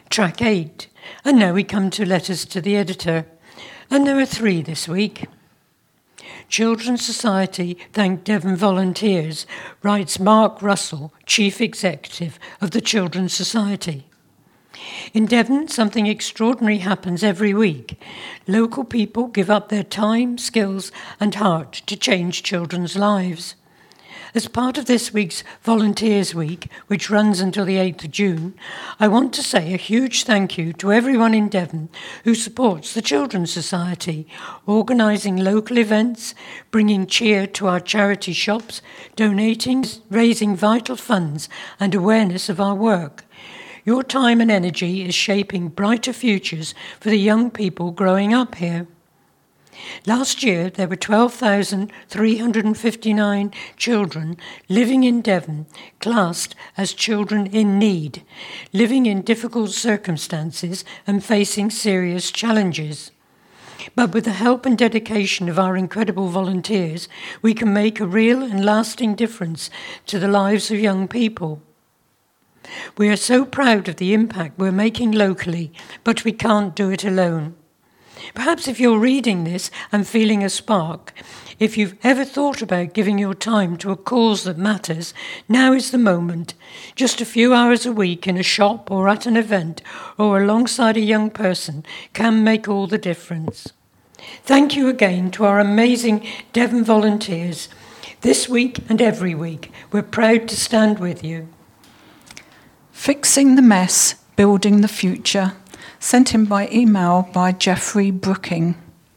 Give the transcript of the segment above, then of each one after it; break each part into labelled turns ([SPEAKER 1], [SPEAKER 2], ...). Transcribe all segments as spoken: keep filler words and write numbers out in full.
[SPEAKER 1] Track eight. And now we come to letters to the editor. And there are three this week. Children's Society thank Devon volunteers, writes Mark Russell, Chief Executive of the Children's Society. In Devon, something extraordinary happens every week. Local people give up their time, skills and heart to change children's lives. As part of this week's Volunteers Week, which runs until the eighth of June, I want to say a huge thank you to everyone in Devon who supports the Children's Society, organising local events, bringing cheer to our charity shops, donating, raising vital funds and awareness of our work. Your time and energy is shaping brighter futures for the young people growing up here. Last year, there were twelve thousand three hundred fifty-nine children living in Devon, classed as children in need, living in difficult circumstances and facing serious challenges. But with the help and dedication of our incredible volunteers, we can make a real and lasting difference to the lives of young people. We are so proud of the impact we're making locally, but we can't do it alone. Perhaps if you're reading this and feeling a spark, if you've ever thought about giving your time to a cause that matters, now is the moment. Just a few hours a week in a shop or at an event or alongside a young person can make all the difference. Thank you again to our amazing Devon volunteers. This week and every week, we're proud to stand with you.
[SPEAKER 2] Fixing the Mess, Building the Future, sent in by email by Jeffrey Brooking.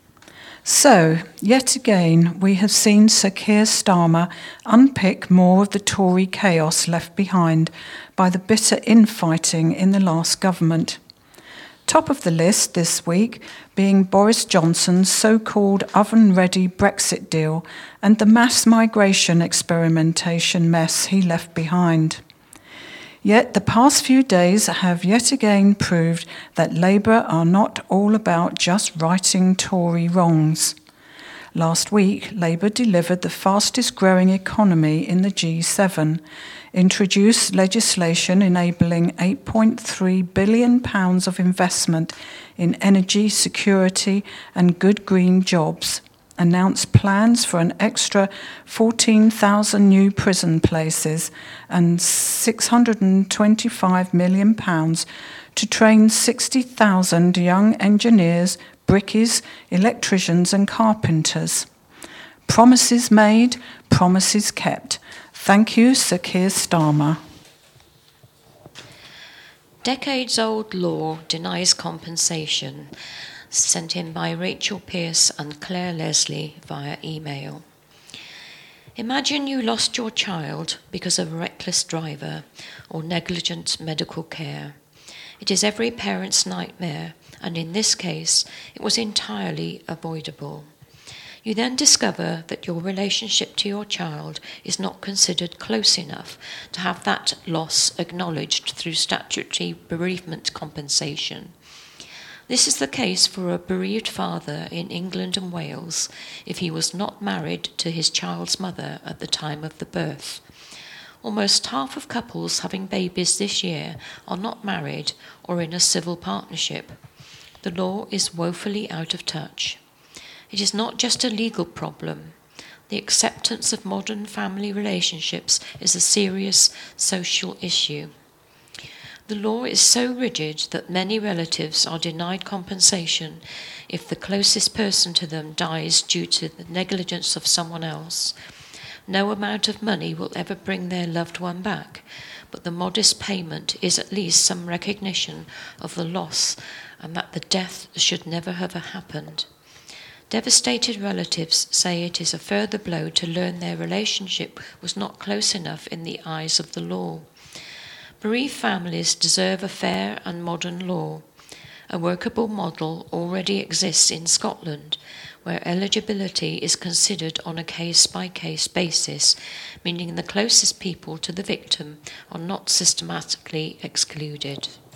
[SPEAKER 2] So, yet again, we have seen Sir Keir Starmer unpick more of the Tory chaos left behind by the bitter infighting in the last government. Top of the list this week being Boris Johnson's so-called oven-ready Brexit deal and the mass migration experimentation mess he left behind. Yet the past few days have yet again proved that Labour are not all about just righting Tory wrongs. Last week, Labour delivered the fastest growing economy in the G seven, introduced legislation enabling eight point three billion pounds of investment in energy, security and good green jobs, announced plans for an extra fourteen thousand new prison places and six hundred twenty-five million pounds to train sixty thousand young engineers, brickies, electricians and carpenters. Promises made, promises kept. Thank you, Sir Keir Starmer.
[SPEAKER 3] Decades-old law denies compensation, sent in by Rachel Pierce and Claire Leslie via email. Imagine you lost your child because of a reckless driver or negligent medical care. It is every parent's nightmare, and in this case, it was entirely avoidable. You then discover that your relationship to your child is not considered close enough to have that loss acknowledged through statutory bereavement compensation. This is the case for a bereaved father in England and Wales if he was not married to his child's mother at the time of the birth. Almost half of couples having babies this year are not married or in a civil partnership. The law is woefully out of touch. It is not just a legal problem. The acceptance of modern family relationships is a serious social issue. The law is so rigid that many relatives are denied compensation if the closest person to them dies due to the negligence of someone else. No amount of money will ever bring their loved one back, but the modest payment is at least some recognition of the loss and that the death should never have happened. Devastated relatives say it is a further blow to learn their relationship was not close enough in the eyes of the law. Bereaved families deserve a fair and modern law. A workable model already exists in Scotland, where eligibility is considered on a case-by-case basis, meaning the closest people to the victim are not systematically excluded.